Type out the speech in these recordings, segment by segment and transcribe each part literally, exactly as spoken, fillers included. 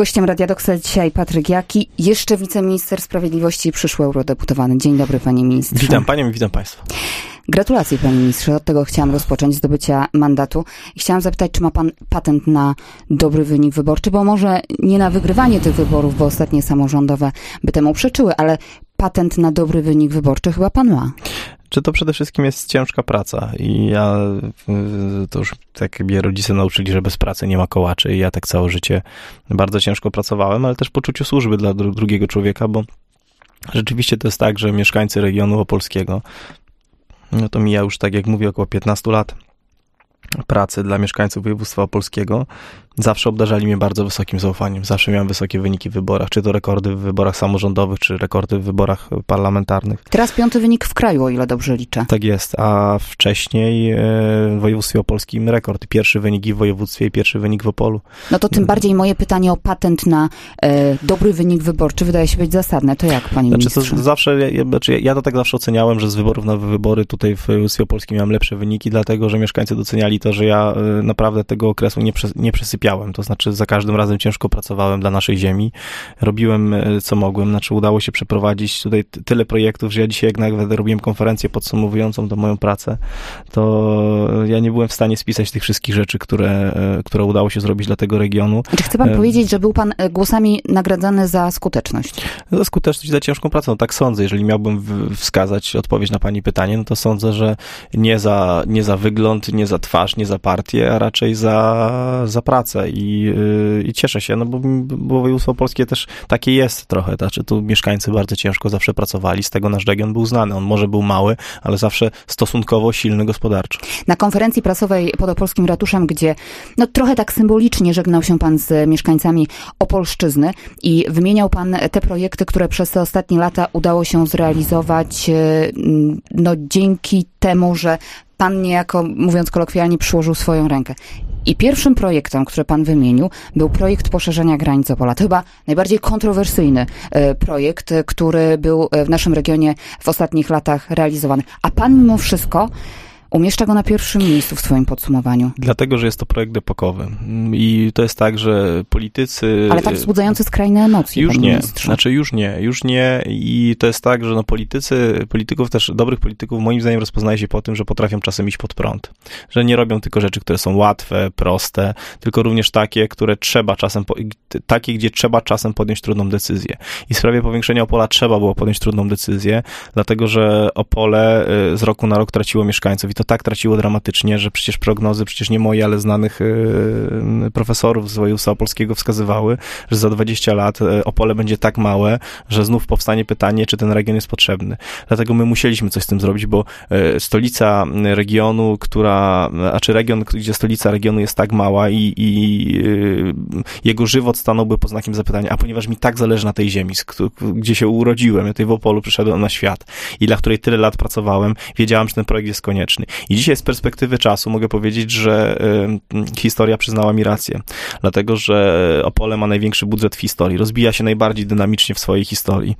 Gościem Radia Doksa dzisiaj Patryk Jaki, jeszcze wiceminister sprawiedliwości i przyszły eurodeputowany. Dzień dobry, panie ministrze. Witam panią i witam państwa. Gratulacje, panie ministrze. Od tego chciałam rozpocząć, zdobycia mandatu. I chciałam zapytać, czy ma pan patent na dobry wynik wyborczy, bo może nie na wygrywanie tych wyborów, bo ostatnie samorządowe by temu przeczyły, ale patent na dobry wynik wyborczy chyba pan ma. Czy to przede wszystkim jest ciężka praca i ja, to już tak mnie rodzice nauczyli, że bez pracy nie ma kołaczy i ja tak całe życie bardzo ciężko pracowałem, ale też poczuciu służby dla drugiego człowieka, bo rzeczywiście to jest tak, że mieszkańcy regionu opolskiego, no to mija już, tak jak mówię, około piętnaście lat pracy dla mieszkańców województwa opolskiego, zawsze obdarzali mnie bardzo wysokim zaufaniem. Zawsze miałem wysokie wyniki w wyborach, czy to rekordy w wyborach samorządowych, czy rekordy w wyborach parlamentarnych. Teraz piąty wynik w kraju, o ile dobrze liczę. Tak jest, a wcześniej w województwie opolskim rekord. Pierwszy wynik w województwie i pierwszy wynik w Opolu. No to tym bardziej moje pytanie o patent na e, dobry wynik wyborczy wydaje się być zasadne. To jak, panie znaczy, ministrze? To zawsze, ja, znaczy ja to tak zawsze oceniałem, że z wyborów na wybory tutaj w województwie opolskim miałem lepsze wyniki, dlatego, że mieszkańcy doceniali to, że ja naprawdę tego okresu nie, przes- nie przesypiałem. To znaczy za każdym razem ciężko pracowałem dla naszej ziemi. Robiłem co mogłem. Znaczy udało się przeprowadzić tutaj t- tyle projektów, że ja dzisiaj jak nawet robiłem konferencję podsumowującą tą moją pracę, to ja nie byłem w stanie spisać tych wszystkich rzeczy, które, które udało się zrobić dla tego regionu. Czy chce pan e... powiedzieć, że był pan głosami nagradzany za skuteczność? Za skuteczność i za ciężką pracę. No tak sądzę. Jeżeli miałbym w- wskazać odpowiedź na pani pytanie, no to sądzę, że nie za, nie za wygląd, nie za twarz, nie za partię, a raczej za, za pracę i, yy, i cieszę się, no bo, bo województwo opolskie też takie jest trochę, znaczy tu mieszkańcy bardzo ciężko zawsze pracowali, z tego nasz region był znany, on może był mały, ale zawsze stosunkowo silny gospodarczo. Na konferencji prasowej pod opolskim ratuszem, gdzie no trochę tak symbolicznie żegnał się pan z mieszkańcami Opolszczyzny i wymieniał pan te projekty, które przez te ostatnie lata udało się zrealizować, no dzięki temu, że pan niejako, mówiąc kolokwialnie, przyłożył swoją rękę. I pierwszym projektem, który pan wymienił, był projekt poszerzenia granic Opola. To chyba najbardziej kontrowersyjny projekt, który był w naszym regionie w ostatnich latach realizowany. A pan mimo wszystko umieszcza go na pierwszym miejscu w swoim podsumowaniu. Dlatego, że jest to projekt epokowy. I to jest tak, że politycy... Ale tak wzbudzający skrajne emocje, Już panie nie. ministrze. Znaczy już nie. Już nie. I to jest tak, że no politycy, polityków też, dobrych polityków moim zdaniem rozpoznaje się po tym, że potrafią czasem iść pod prąd. Że nie robią tylko rzeczy, które są łatwe, proste, tylko również takie, które trzeba czasem, takie, gdzie trzeba czasem podjąć trudną decyzję. I w sprawie powiększenia Opola trzeba było podjąć trudną decyzję, dlatego, że Opole z roku na rok traciło mieszkańców i to tak traciło dramatycznie, że przecież prognozy, przecież nie moje, ale znanych yy, profesorów z województwa opolskiego wskazywały, że za dwadzieścia lat Opole będzie tak małe, że znów powstanie pytanie, czy ten region jest potrzebny. Dlatego my musieliśmy coś z tym zrobić, bo yy, stolica regionu, która, a czy region, gdzie stolica regionu jest tak mała i, i yy, jego żywot stanąłby pod znakiem zapytania, a ponieważ mi tak zależy na tej ziemi, gdzie się urodziłem, ja tutaj w Opolu przyszedłem na świat i dla której tyle lat pracowałem, wiedziałam, że ten projekt jest konieczny. I dzisiaj z perspektywy czasu mogę powiedzieć, że y, historia przyznała mi rację. Dlatego, że Opole ma największy budżet w historii. Rozbija się najbardziej dynamicznie w swojej historii.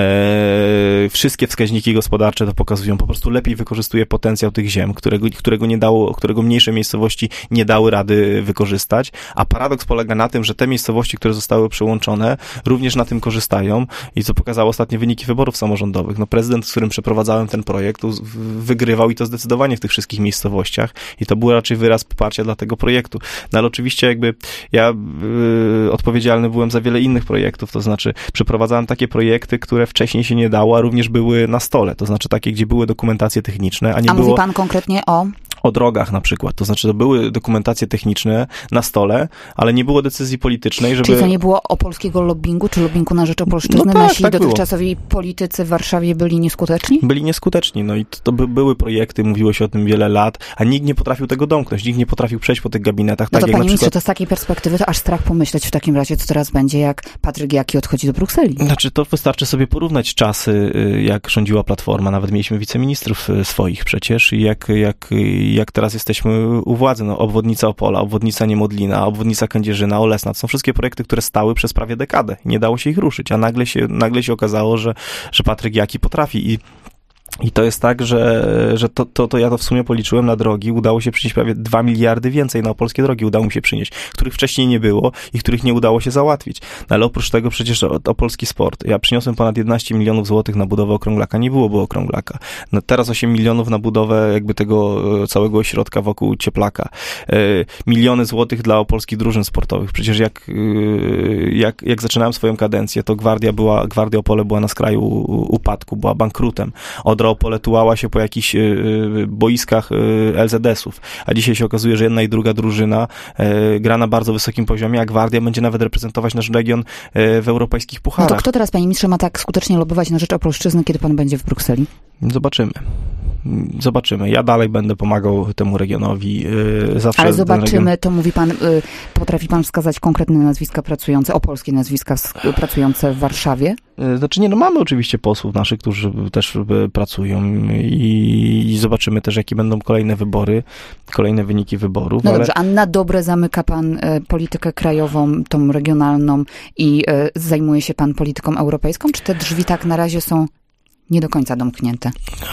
E, wszystkie wskaźniki gospodarcze to pokazują. Po prostu lepiej wykorzystuje potencjał tych ziem, którego, którego nie dało, którego mniejsze miejscowości nie dały rady wykorzystać. A paradoks polega na tym, że te miejscowości, które zostały przyłączone, również na tym korzystają. I co pokazało ostatnie wyniki wyborów samorządowych. No prezydent, z którym przeprowadzałem ten projekt, wygrywał i to zdecydowanie w tych wszystkich miejscowościach i to był raczej wyraz poparcia dla tego projektu. No ale oczywiście jakby ja y, odpowiedzialny byłem za wiele innych projektów, to znaczy przeprowadzałem takie projekty, które wcześniej się nie dało, a również były na stole, to znaczy takie, gdzie były dokumentacje techniczne, a nie a było... mówi pan konkretnie o... O drogach na przykład, to znaczy to były dokumentacje techniczne na stole, ale nie było decyzji politycznej, żeby... Czyli to nie było opolskiego lobbingu, czy lobbingu na rzecz Opolszczyzny? No tak, Nasi tak dotychczasowi było. Politycy w Warszawie byli nieskuteczni? Byli nieskuteczni, no i to, to by, były projekty, mówiło się o tym wiele lat, a nikt nie potrafił tego domknąć, nikt nie potrafił przejść po tych gabinetach. No tak to jak panie na ministrze, przykład... to z takiej perspektywy to aż strach pomyśleć w takim razie, co teraz będzie, jak Patryk Jaki odchodzi do Brukseli. Znaczy to wystarczy sobie porównać czasy, jak rządziła Platforma, nawet mieliśmy wiceministrów swoich przecież i jak, jak, jak teraz jesteśmy u władzy, no obwodnica Opola, obwodnica Niemodlina, obwodnica Kędzierzyna, Olesna, to są wszystkie projekty, które stały przez prawie dekadę. Nie dało się ich ruszyć, a nagle się, nagle się okazało, że, że Patryk Jaki potrafi i I to jest tak, że, że to, to, to ja to w sumie policzyłem na drogi. Udało się przynieść prawie dwa miliardy więcej na opolskie drogi. Udało mi się przynieść, których wcześniej nie było i których nie udało się załatwić. No ale oprócz tego przecież opolski sport. Ja przyniosłem ponad jedenaście milionów złotych na budowę okrąglaka. Nie byłoby okrąglaka. No teraz osiem milionów na budowę jakby tego całego ośrodka wokół Cieplaka. Miliony złotych dla opolskich drużyn sportowych. Przecież jak, jak, jak zaczynałem swoją kadencję, to Gwardia była, Gwardia Opole była na skraju upadku, była bankrutem. Odra Opole tułała się po jakichś y, boiskach y, el zet esów, a dzisiaj się okazuje, że jedna i druga drużyna y, gra na bardzo wysokim poziomie, a Gwardia będzie nawet reprezentować nasz region y, w europejskich pucharach. No to kto teraz, panie ministrze, ma tak skutecznie lobować na rzecz Opolszczyzny, kiedy pan będzie w Brukseli? Zobaczymy. Zobaczymy. Ja dalej będę pomagał temu regionowi. Zawsze Ale zobaczymy, region... to mówi pan, potrafi pan wskazać konkretne nazwiska pracujące, opolskie nazwiska pracujące w Warszawie? Znaczy nie, no mamy oczywiście posłów naszych, którzy też pracują i, i zobaczymy też, jakie będą kolejne wybory, kolejne wyniki wyborów. No ale... dobrze, a na dobre zamyka pan e, politykę krajową, tą regionalną i e, zajmuje się pan polityką europejską? Czy te drzwi tak na razie są nie do końca domknięte?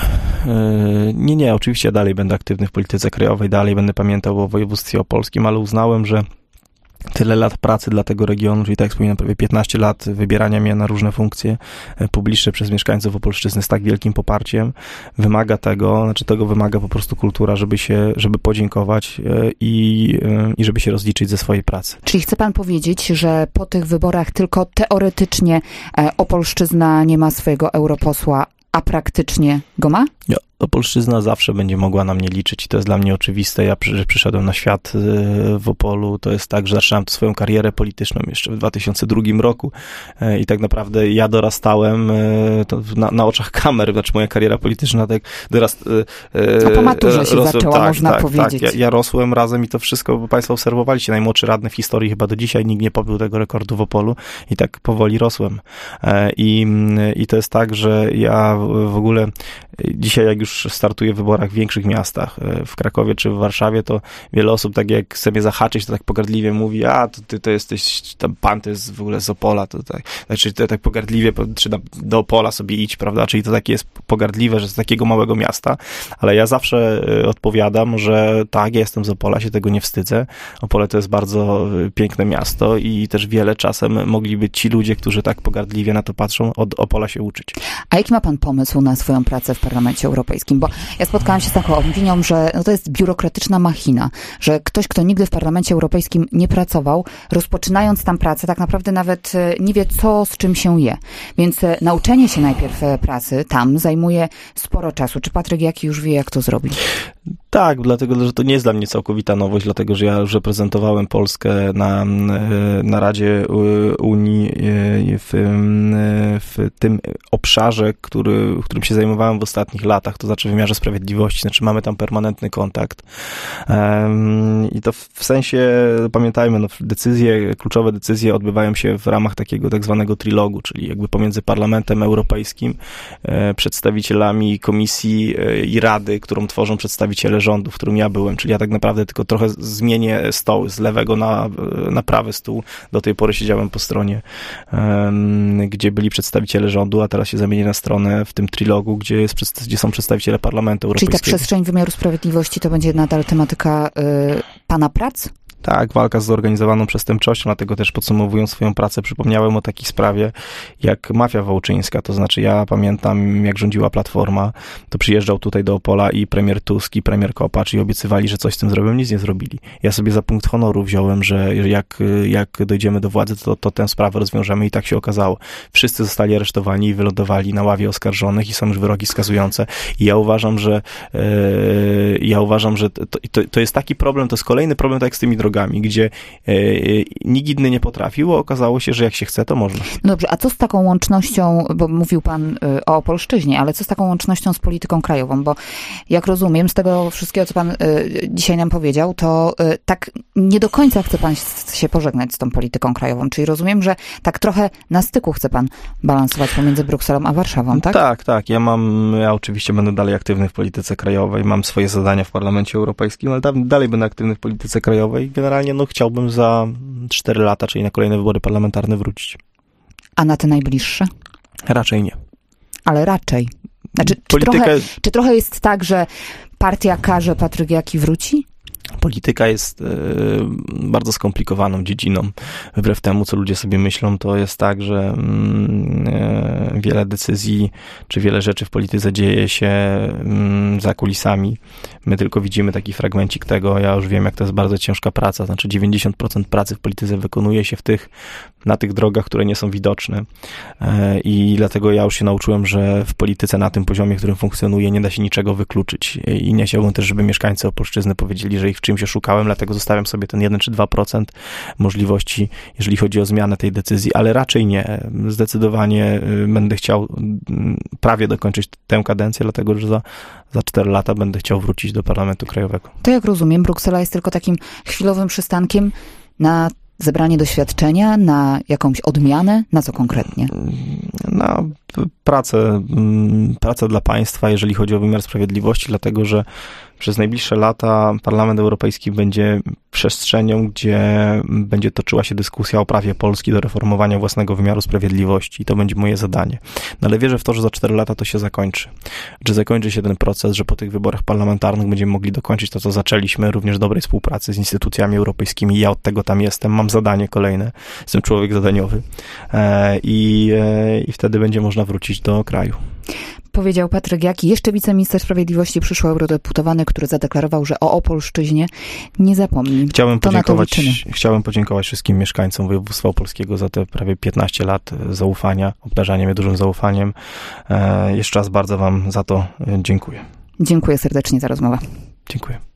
Nie, nie, oczywiście dalej będę aktywny w polityce krajowej, dalej będę pamiętał o województwie opolskim, ale uznałem, że tyle lat pracy dla tego regionu, czyli tak jak wspominam, prawie piętnaście lat wybierania mnie na różne funkcje publiczne przez mieszkańców Opolszczyzny z tak wielkim poparciem, wymaga tego, znaczy tego wymaga po prostu kultura, żeby się, żeby podziękować i, i żeby się rozliczyć ze swojej pracy. Czyli chce pan powiedzieć, że po tych wyborach tylko teoretycznie Opolszczyzna nie ma swojego europosła, a praktycznie go ma? Ja. Opolszczyzna zawsze będzie mogła na mnie liczyć i to jest dla mnie oczywiste. Ja przy, przyszedłem na świat w Opolu. To jest tak, że zaczynałem swoją karierę polityczną jeszcze w dwa tysiące drugim roku i tak naprawdę ja dorastałem na, na oczach kamer, znaczy moja kariera polityczna tak dorast... No po maturze się rosłem, zaczęła, tak, można tak, powiedzieć. Tak, ja, ja rosłem razem i to wszystko, bo państwo obserwowaliście, najmłodszy radny w historii chyba do dzisiaj, nikt nie pobił tego rekordu w Opolu i tak powoli rosłem. I, i to jest tak, że ja w ogóle dzisiaj jak już startuję w wyborach w większych miastach, w Krakowie czy w Warszawie, to wiele osób tak jak chce mnie zahaczyć, to tak pogardliwie mówi, a to ty to jesteś, tam pan to jest w ogóle z Opola, to tak, znaczy to tak pogardliwie, czy do Opola sobie idź, prawda, czyli to takie jest pogardliwe, że z takiego małego miasta, ale ja zawsze odpowiadam, że tak, ja jestem z Opola, się tego nie wstydzę. Opole to jest bardzo piękne miasto i też wiele czasem mogliby ci ludzie, którzy tak pogardliwie na to patrzą, od Opola się uczyć. A jaki ma pan pomysł na swoją pracę w Parlamencie Europejskim? Bo ja spotkałam się z taką opinią, że no to jest biurokratyczna machina, że ktoś, kto nigdy w Parlamencie Europejskim nie pracował, rozpoczynając tam pracę, tak naprawdę nawet nie wie, co z czym się je. Więc nauczenie się najpierw pracy tam zajmuje sporo czasu. Czy Patryk Jaki już wie, jak to zrobić? Tak, dlatego, że to nie jest dla mnie całkowita nowość, dlatego, że ja już reprezentowałem Polskę na, na Radzie Unii w, w tym obszarze, który, którym się zajmowałem w ostatnich latach, to znaczy w wymiarze sprawiedliwości, znaczy mamy tam permanentny kontakt. I to w sensie, pamiętajmy, no, decyzje, kluczowe decyzje odbywają się w ramach takiego tak zwanego trilogu, czyli jakby pomiędzy Parlamentem Europejskim, przedstawicielami Komisji i Rady, którą tworzą przedstawiciele rządu, w którym ja byłem, czyli ja tak naprawdę tylko trochę zmienię stoły z lewego na, na prawy stół. Do tej pory siedziałem po stronie, um, gdzie byli przedstawiciele rządu, a teraz się zamienię na stronę w tym trilogu, gdzie, jest, gdzie są przedstawiciele Parlamentu Europejskiego. Czyli ta przestrzeń wymiaru sprawiedliwości to będzie nadal tematyka y, pana prac? Tak, walka z zorganizowaną przestępczością, dlatego też podsumowując swoją pracę, przypomniałem o takiej sprawie jak mafia wołczyńska, to znaczy ja pamiętam, jak rządziła Platforma, to przyjeżdżał tutaj do Opola i premier Tusk i premier Kopacz i obiecywali, że coś z tym zrobią, nic nie zrobili. Ja sobie za punkt honoru wziąłem, że jak, jak dojdziemy do władzy, to, to tę sprawę rozwiążemy i tak się okazało. Wszyscy zostali aresztowani i wylądowali na ławie oskarżonych i są już wyroki skazujące i ja uważam, że yy, ja uważam, że to, to, to jest taki problem, to jest kolejny problem, tak jak z tymi drogami, gdzie e, nikt inny nie potrafił, a okazało się, że jak się chce, to można. No dobrze, a co z taką łącznością, bo mówił pan y, o Opolszczyźnie, ale co z taką łącznością z polityką krajową? Bo jak rozumiem, z tego wszystkiego, co pan y, dzisiaj nam powiedział, to y, tak nie do końca chce pan się pożegnać z tą polityką krajową. Czyli rozumiem, że tak trochę na styku chce pan balansować pomiędzy Brukselą a Warszawą, tak? Tak, tak. Ja mam, ja oczywiście będę dalej aktywny w polityce krajowej, mam swoje zadania w Parlamencie Europejskim, ale dalej będę aktywny w polityce krajowej. Generalnie no chciałbym za cztery lata, czyli na kolejne wybory parlamentarne wrócić. A na te najbliższe? Raczej nie. Ale raczej. Znaczy, czy, Polityka... trochę, czy trochę jest tak, że partia każe, Patryk Jaki wróci? Polityka jest e, bardzo skomplikowaną dziedziną. Wbrew temu, co ludzie sobie myślą, to jest tak, że mm, e, wiele decyzji, czy wiele rzeczy w polityce dzieje się mm, za kulisami. My tylko widzimy taki fragmencik tego. Ja już wiem, jak to jest bardzo ciężka praca. Znaczy dziewięćdziesiąt procent pracy w polityce wykonuje się w tych, na tych drogach, które nie są widoczne. E, I dlatego ja już się nauczyłem, że w polityce na tym poziomie, w którym funkcjonuje, nie da się niczego wykluczyć. I nie chciałbym też, żeby mieszkańcy Opolszczyzny powiedzieli, że ich w czymś oszukałem, dlatego zostawiam sobie ten jeden czy dwa procent możliwości, jeżeli chodzi o zmianę tej decyzji, ale raczej nie. Zdecydowanie będę chciał prawie dokończyć tę kadencję, dlatego że za, za cztery lata będę chciał wrócić do Parlamentu Krajowego. To jak rozumiem, Bruksela jest tylko takim chwilowym przystankiem na zebranie doświadczenia, na jakąś odmianę? Na co konkretnie? Na pracę, pracę dla państwa, jeżeli chodzi o wymiar sprawiedliwości, dlatego że przez najbliższe lata Parlament Europejski będzie przestrzenią, gdzie będzie toczyła się dyskusja o prawie Polski do reformowania własnego wymiaru sprawiedliwości i to będzie moje zadanie. No ale wierzę w to, że za cztery lata to się zakończy. Że zakończy się ten proces, że po tych wyborach parlamentarnych będziemy mogli dokończyć to, co zaczęliśmy, również dobrej współpracy z instytucjami europejskimi. Ja od tego tam jestem, mam zadanie kolejne, jestem człowiek zadaniowy i, i wtedy będzie można wrócić do kraju. Powiedział Patryk Jaki, jeszcze wiceminister sprawiedliwości, przyszły eurodeputowany, który zadeklarował, że o Opolszczyźnie nie zapomni. Chciałem podziękować, chciałem podziękować wszystkim mieszkańcom województwa opolskiego za te prawie piętnaście lat zaufania, obdarzania mnie dużym zaufaniem. Jeszcze raz bardzo wam za to dziękuję. Dziękuję serdecznie za rozmowę. Dziękuję.